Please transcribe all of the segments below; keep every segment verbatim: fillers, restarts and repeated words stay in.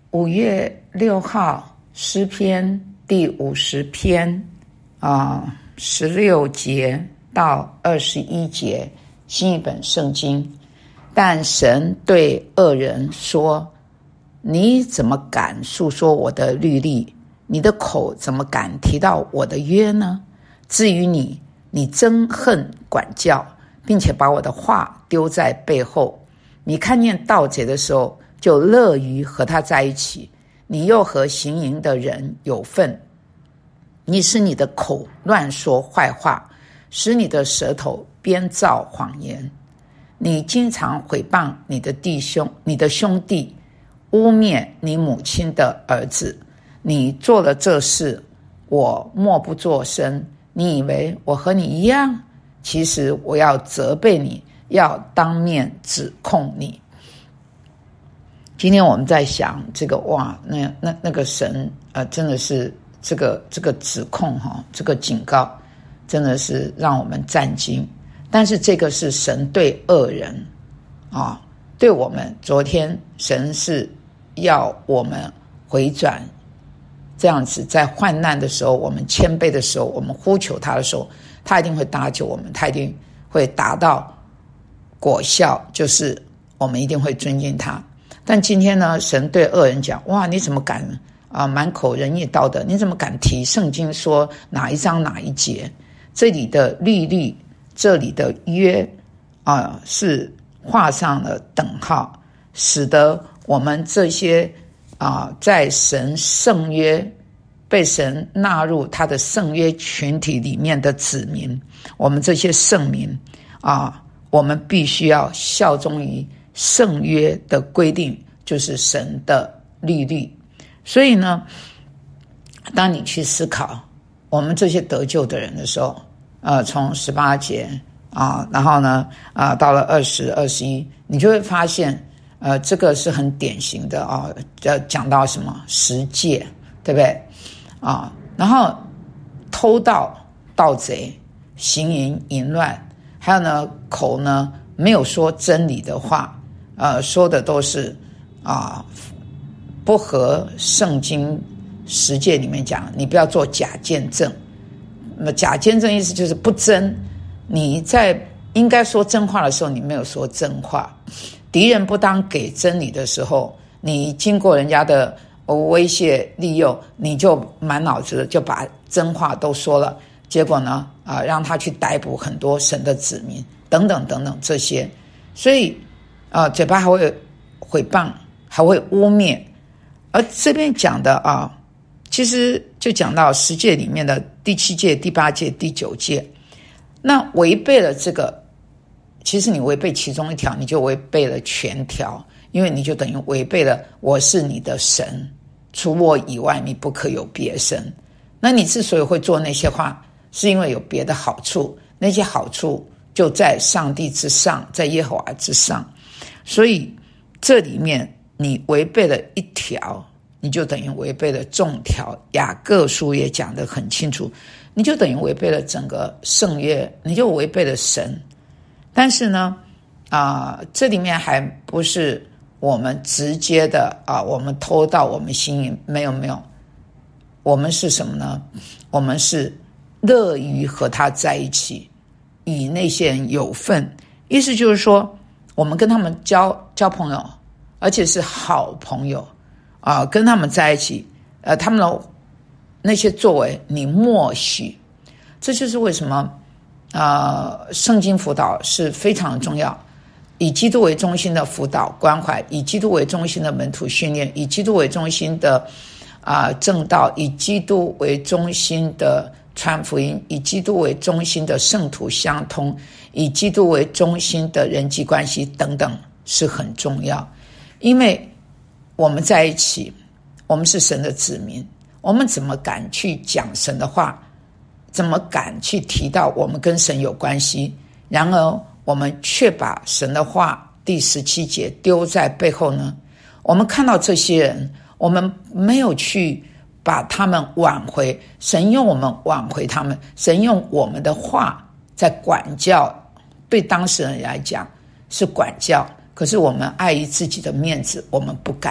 五月六号诗篇第五十篇啊，十六节到二十一节，新译本圣经。但神对恶人说：你怎么敢述说我的律例？你的口怎么敢提到我的约呢？至于你，你憎恨管教，并且把我的话丢在背后。你看见盗贼的时候，就乐于和他在一起，你又和行淫的人有份。你使你的口乱说坏话，使你的舌头编造谎言。你经常毁谤你的弟兄、你的兄弟，污蔑你母亲的儿子。你做了这事，我默不作声。你以为我和你一样？其实我要责备你，要当面指控你。今天我们在想这个，哇，那那那个神呃，真的是这个这个指控哈，这个警告，真的是让我们战惊。但是这个是神对恶人啊，对我们，昨天神是要我们回转，这样子在患难的时候，我们谦卑的时候，我们呼求他的时候，他一定会搭救我们，他一定会达到果效，就是我们一定会尊敬他。但今天呢，神对恶人讲：哇，你怎么敢啊，满口仁义道德，你怎么敢提圣经说哪一章哪一节？这里的律例，这里的约啊，是画上了等号，使得我们这些啊，在神圣约被神纳入他的圣约群体里面的子民，我们这些圣民啊，我们必须要效忠于圣约的规定，就是神的律例。所以呢，当你去思考我们这些得救的人的时候，呃，从十八节啊，然后呢，啊，到了二十、二十一，你就会发现，呃，这个是很典型的啊，要讲到什么十诫，对不对？啊，然后偷盗、盗贼、行淫、淫乱，还有呢，口呢没有说真理的话，呃，说的都是啊，不合圣经十诫里面讲，你不要做假见证。那么假见证意思就是不真，你在应该说真话的时候，你没有说真话。敌人不当给真理的时候，你经过人家的威胁利诱，你就满脑子就把真话都说了，结果呢，啊，让他去逮捕很多神的子民，等等等等这些。所以，啊，嘴巴还会毁谤，还会污蔑。而这边讲的啊，其实就讲到十诫里面的第七诫、第八诫、第九诫。那违背了这个，其实你违背其中一条，你就违背了全条，因为你就等于违背了我是你的神，除我以外你不可有别神。那你之所以会做那些话，是因为有别的好处，那些好处就在上帝之上，在耶和华之上。所以这里面你违背了一条，你就等于违背了众条。雅各书也讲得很清楚，你就等于违背了整个圣约，你就违背了神。但是呢，啊、呃，这里面还不是我们直接的啊，我们偷盗，我们行淫，没有没有，我们是什么呢？我们是乐于和他在一起，与那些人有份。意思就是说，我们跟他们交交朋友，而且是好朋友啊、呃，跟他们在一起，呃，他们的那些作为你默许。这就是为什么呃，圣经辅导是非常重要，以基督为中心的辅导关怀，以基督为中心的门徒训练，以基督为中心的啊、呃、正道，以基督为中心的传福音，以基督为中心的圣徒相通，以基督为中心的人际关系等等，是很重要。因为我们在一起，我们是神的子民，我们怎么敢去讲神的话？怎么敢去提到我们跟神有关系？然而我们却把神的话第十七节丢在背后呢？我们看到这些人，我们没有去把他们挽回，神用我们挽回他们，神用我们的话在管教，对当事人来讲是管教，可是我们碍于自己的面子，我们不敢。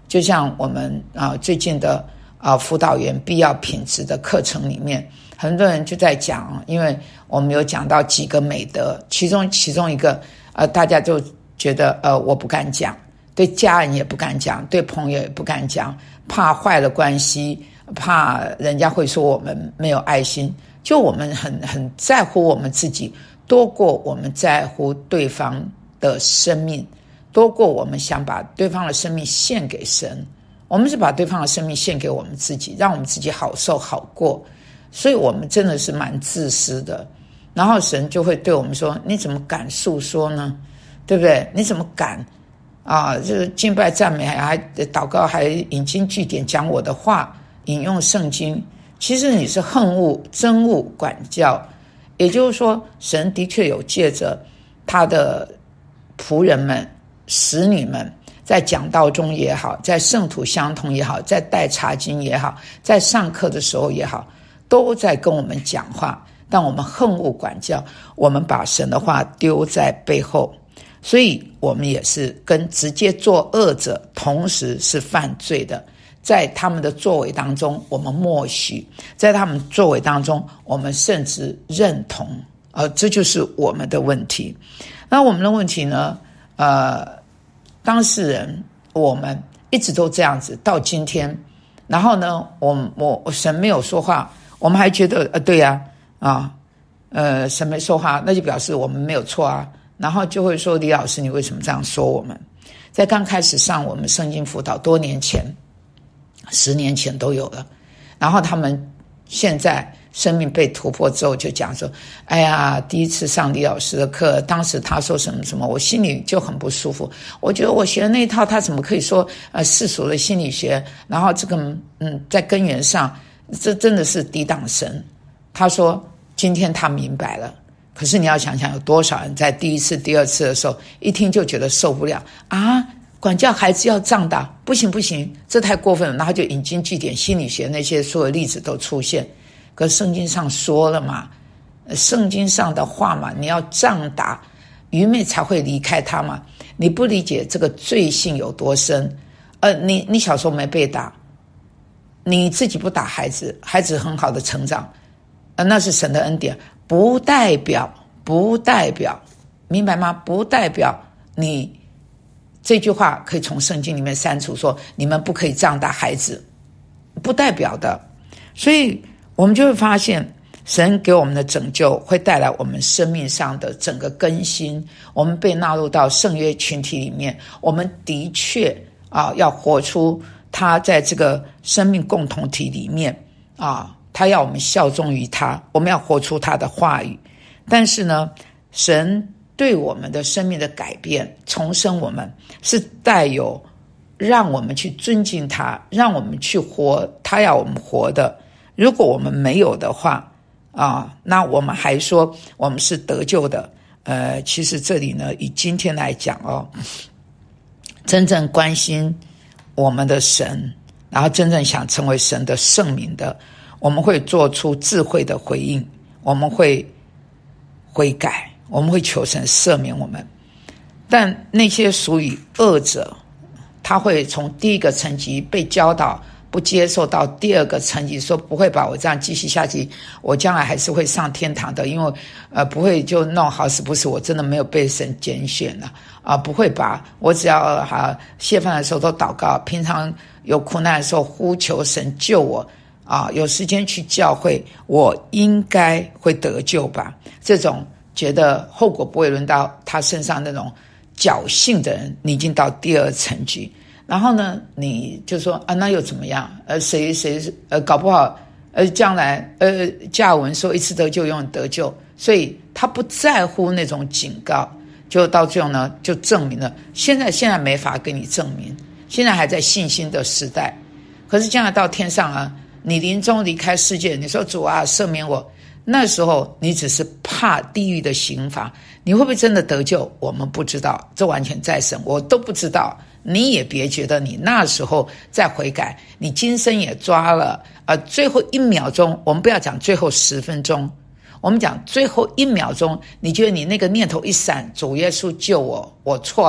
就像我们啊最近的啊辅导员必要品质的课程里面，很多人就在讲，因为我们有讲到几个美德，其中其中一个呃大家就觉得呃我不敢讲，对家人也不敢讲，对朋友也不敢讲，怕坏了关系，怕人家会说我们没有爱心，就我们很很在乎我们自己，多过我们在乎对方的生命，多过我们想把对方的生命献给神。我们是把对方的生命献给我们自己，让我们自己好受好过，所以我们真的是蛮自私的。然后神就会对我们说，你怎么敢诉说呢？对不对？你怎么敢啊？就是敬拜赞美还还祷告还引经据典讲我的话，引用圣经，其实你是恨恶憎恶管教。也就是说，神的确有借着他的仆人们使女们在讲道中也好，在圣徒相通也好，在带查经也好，在上课的时候也好，都在跟我们讲话，但我们恨恶管教，我们把神的话丢在背后，所以我们也是跟直接作恶者同时是犯罪的。在他们的作为当中我们默许，在他们作为当中我们甚至认同，呃，这就是我们的问题。那我们的问题呢，呃，当事人我们一直都这样子到今天，然后呢我我神没有说话，我们还觉得呃对呀 啊, 啊呃神没说话，那就表示我们没有错啊，然后就会说李老师你为什么这样说我们。在刚开始上我们圣经辅导多年前十年前都有了，然后他们现在生命被突破之后就讲说，哎呀第一次上李老师的课，当时他说什么什么，我心里就很不舒服，我觉得我学的那一套他怎么可以说呃世俗的心理学，然后这个嗯在根源上这真的是抵挡神。他说今天他明白了，可是你要想想有多少人在第一次第二次的时候一听就觉得受不了啊，管教孩子要杖打，不行不行，这太过分了，然后就引经据典心理学那些所有例子都出现。可是圣经上说了嘛，圣经上的话嘛，你要杖打，愚昧才会离开他嘛。你不理解这个罪性有多深，呃，你你小时候没被打，你自己不打孩子，孩子很好的成长，呃，那是神的恩典，不代表不代表，明白吗？不代表你这句话可以从圣经里面删除，说你们不可以杖打孩子，不代表的。所以我们就会发现神给我们的拯救会带来我们生命上的整个更新，我们被纳入到圣约群体里面，我们的确啊要活出他在这个生命共同体里面啊，他要我们效忠于他，我们要活出他的话语。但是呢，神对我们的生命的改变重生我们是带有让我们去尊敬他，让我们去活他要我们活的。如果我们没有的话啊，那我们还说我们是得救的，呃，其实这里呢以今天来讲哦，真正关心我们的神，然后真正想成为神的圣民的，我们会做出智慧的回应，我们会悔改，我们会求神赦免我们。但那些属于恶者，他会从第一个层级被教导不接受到第二个层级，说不会把我这样继续下去，我将来还是会上天堂的，因为呃不会就弄好死不死我真的没有被神拣选了啊，不会吧，我只要啊谢饭的时候都祷告，平常有苦难的时候呼求神救我啊，有时间去教会，我应该会得救吧。这种觉得后果不会轮到他身上那种侥幸的人，你已经到第二层级。然后呢，你就说啊，那又怎么样？呃，谁谁呃，搞不好呃，将来呃，加尔文说一次得救永远得救，所以他不在乎那种警告，就到最后呢，就证明了。现在现在没法给你证明，现在还在信心的时代。可是将来到天上啊，你临终离开世界，你说主啊，赦免我。那时候你只是怕地狱的刑罚，你会不会真的得救？我们不知道，这完全在神，我都不知道。你也别觉得你那时候再悔改，你今生也抓了呃，最后一秒钟，我们不要讲最后十分钟，我们讲最后一秒钟，你觉得你那个念头一闪，主耶稣救我，我错了，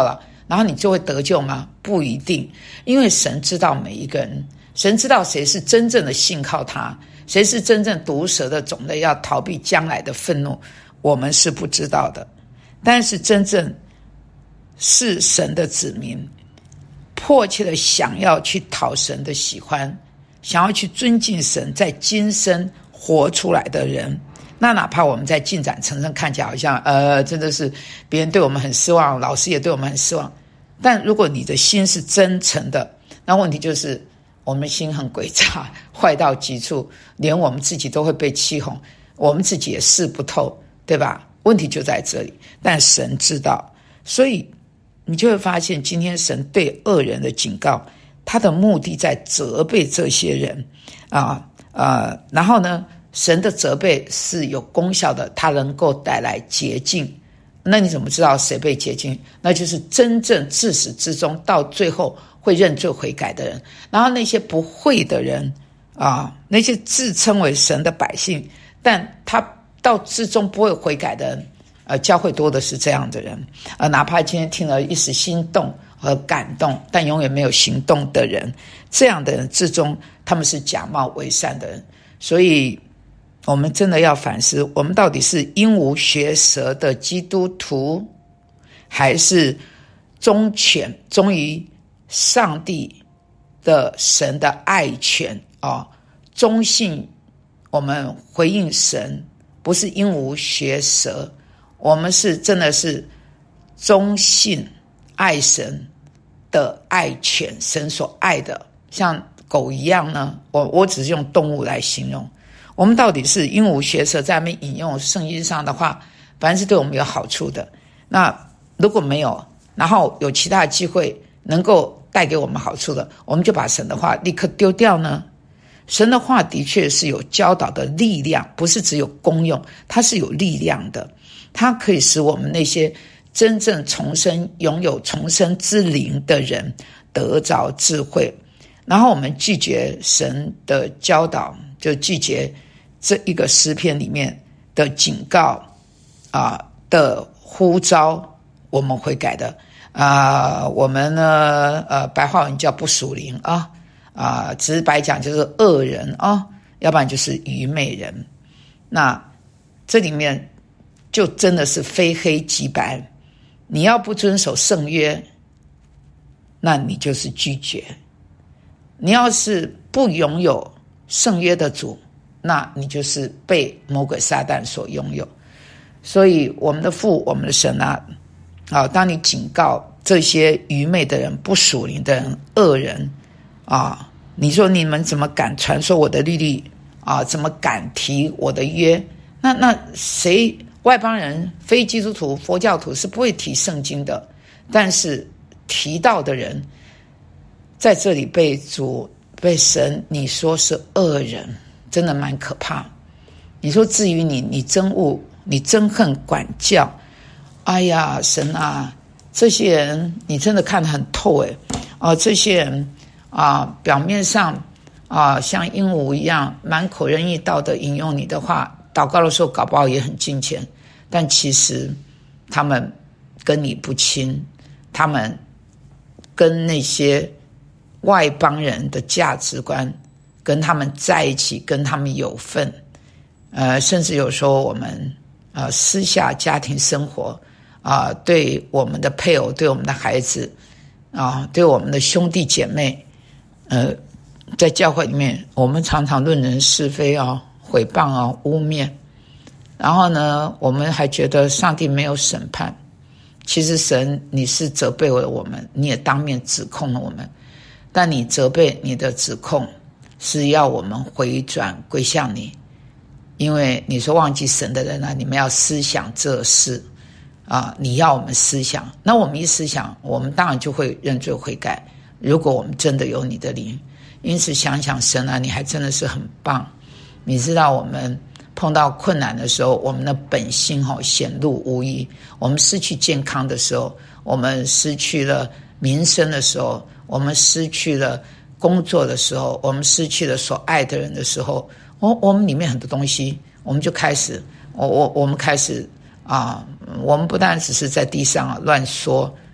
然后你就会得救吗？不一定，因为神知道每一个人，神知道谁是真正的信靠他，谁是真正毒蛇的种类，要逃避将来的愤怒，我们是不知道的。但是真正是神的子民，迫切的想要去讨神的喜欢，想要去尊敬神，在今生活出来的人，那哪怕我们在进展成生看起来好像呃，真的是别人对我们很失望，老师也对我们很失望，但如果你的心是真诚的，那问题就是我们心很诡诈，坏到极处，连我们自己都会被欺哄，我们自己也试不透，对吧？问题就在这里，但神知道，所以你就会发现今天神对恶人的警告，他的目的在责备这些人啊呃，然后呢，神的责备是有功效的，它能够带来洁净。那你怎么知道谁被洁净？那就是真正自始至终到最后会认罪悔改的人。然后那些不会的人啊，那些自称为神的百姓，但他到至终不会悔改的人，呃，教会多的是这样的人，呃，哪怕今天听了一时心动和感动，但永远没有行动的人，这样的人至终他们是假冒伪善的人。所以我们真的要反思，我们到底是鹦鹉学舌的基督徒，还是忠犬忠于上帝的神的爱犬啊？忠信我们回应神，不是鹦鹉学舌，我们是真的是忠信爱神的爱犬，神所爱的，像狗一样呢？我我只是用动物来形容。我们到底是鹦鹉学舌，在那边引用圣经上的话，反正是对我们有好处的。那如果没有，然后有其他的机会能够带给我们好处的，我们就把神的话立刻丢掉呢？神的话的确是有教导的力量，不是只有功用，它是有力量的，它可以使我们那些真正重生、拥有重生之灵的人得着智慧。然后我们拒绝神的教导，就拒绝这一个诗篇里面的警告啊、呃、的呼召，我们悔改的啊、呃，我们呢呃白话文叫不属灵啊啊、呃，直白讲就是恶人啊，要不然就是愚昧人。那这里面就真的是非黑即白，你要不遵守圣约，那你就是拒绝；你要是不拥有圣约的主，那你就是被魔鬼撒旦所拥有。所以我们的父，我们的神啊，啊，当你警告这些愚昧的人、不属灵的人、恶人啊，你说你们怎么敢传说我的律例啊？怎么敢提我的约？那那谁外邦人、非基督徒、佛教徒是不会提圣经的，但是提到的人，在这里被主被神你说是恶人，真的蛮可怕。你说至于你，你憎恶，你憎恨管教，哎呀，神啊，这些人你真的看得很透诶啊、呃，这些人啊、呃，表面上啊、呃、像鹦鹉一样满口仁义道德引用你的话，祷告的时候搞不好也很敬虔，但其实他们跟你不亲，他们跟那些外邦人的价值观跟他们在一起，跟他们有份，呃，甚至有时候我们呃私下家庭生活啊、呃，对我们的配偶，对我们的孩子啊、呃，对我们的兄弟姐妹，呃，在教会里面，我们常常论人是非啊、毁谤啊、污蔑，然后呢，我们还觉得上帝没有审判，其实神你是责备了我们，你也当面指控了我们。但你责备你的指控是要我们回转归向你，因为你说忘记神的人啊，你们要思想这事啊，你要我们思想，那我们一思想，我们当然就会认罪悔改。如果我们真的有你的灵，因此想想神啊，你还真的是很棒。你知道我们碰到困难的时候，我们的本性哦显露无遗。我们失去健康的时候，我们失去了民生的时候，我们失去了工作的时候，我们失去了所爱的人的时候，我我们里面很多东西，我们就开始，我我我们开始啊，我们不但只是在地上啊乱说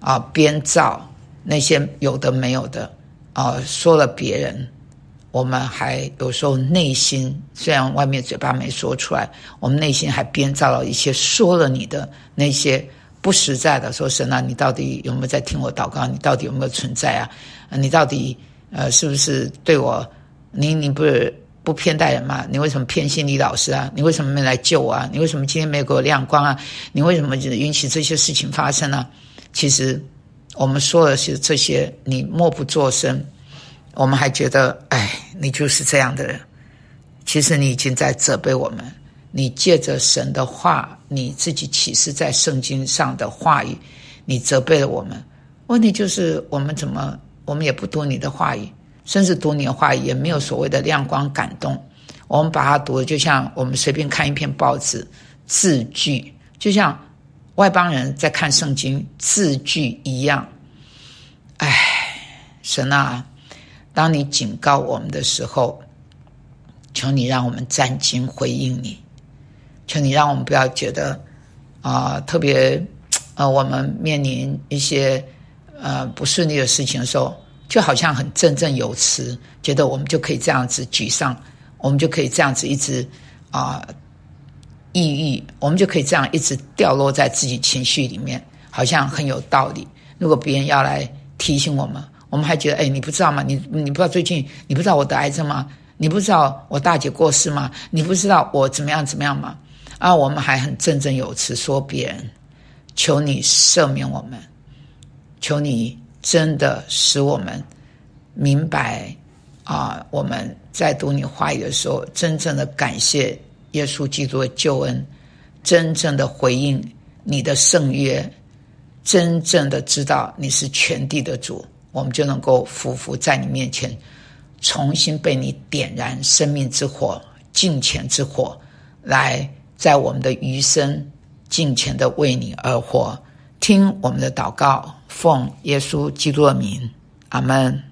啊编造那些有的没有的啊，说了别人，我们还有时候内心虽然外面嘴巴没说出来，我们内心还编造了一些说了你的那些不实在的，说神啊，你到底有没有在听我祷告？你到底有没有存在啊？你到底呃是不是对我？你你不是不偏待人吗？你为什么偏心李老师啊？你为什么没来救我啊？你为什么今天没有给我亮光啊？你为什么允许这些事情发生啊？其实我们说的是这些，你默不作声，我们还觉得哎，你就是这样的人。其实你已经在责备我们，你借着神的话，你自己启示在圣经上的话语，你责备了我们。问题就是我们怎么我们也不读你的话语，甚至读你的话语也没有所谓的亮光感动。我们把它读的就像我们随便看一篇报纸，字句就像外邦人在看圣经字句一样。唉，神啊，当你警告我们的时候，求你让我们战兢回应你，求你让我们不要觉得啊、呃，特别呃，我们面临一些呃不顺利的事情的时候，就好像很振振有词，觉得我们就可以这样子沮丧，我们就可以这样子一直啊、呃、抑郁，我们就可以这样一直掉落在自己情绪里面，好像很有道理。如果别人要来提醒我们，我们还觉得哎，你不知道吗？你你不知道最近你不知道我得癌症吗？你不知道我大姐过世吗？你不知道我怎么样怎么样吗？啊，我们还很振振有词说别人。求你赦免我们，求你真的使我们明白啊！我们在读你话语的时候，真正的感谢耶稣基督的救恩，真正的回应你的圣约，真正的知道你是全地的主，我们就能够匍匐在你面前，重新被你点燃生命之火、敬虔之火，来在我们的余生敬虔的为你而活。听我们的祷告，奉耶稣基督的名，阿们。